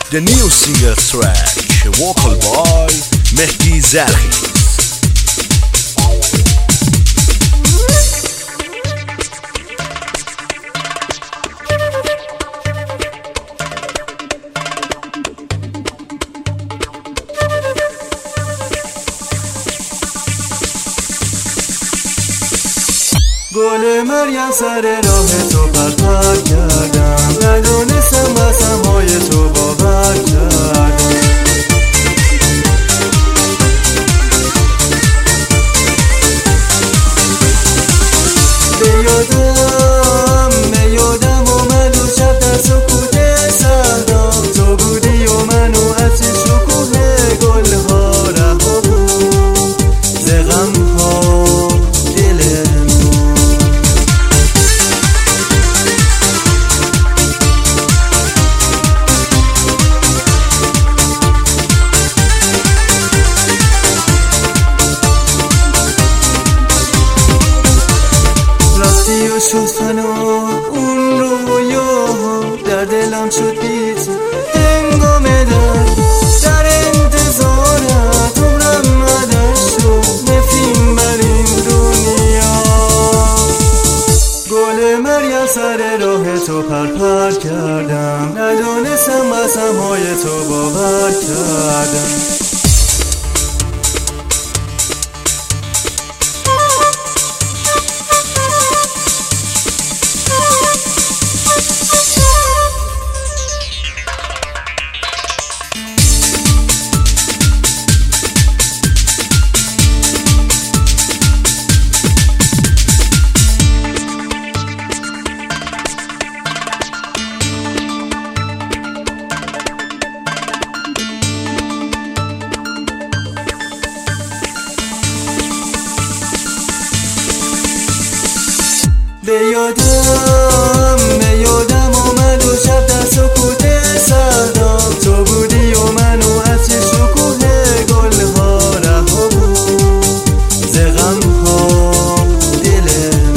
The new single track, vocal by مهدی زرخی. گل مریم سر راه تو پر کردم، ندونستم قسم‌های تو باور کردم. به یادم اومد و شب در سکوت صحرا تو بودی و منو از شکوه گل‌ها رها بود ز غم‌ها دلم. شستن اون رویا در دلم شد بیت هنگام در انتظارت عمرم مدر شد نفرین بر این دنیا. گل مریم سر راه تو پر کردم، ندونستم قسم‌های تو باور کردم. به یادم اومد و شب در سکوت صحرا تو بودی و منو از شکوه گل‌ها رها بود ز غم‌ها دلم.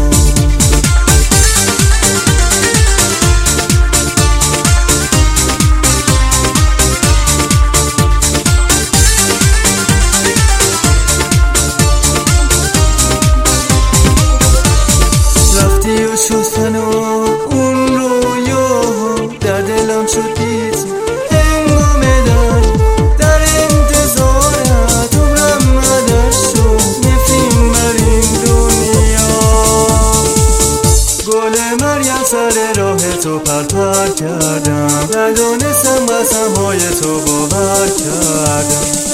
شستن اون رویا در دلم شد بیت هنگام در انتظارت عمرم مدر شد نفرین بر این دنیا. گل مریم سر راه تو پر کردم، ندونستم قسم‌های تو باور کردم.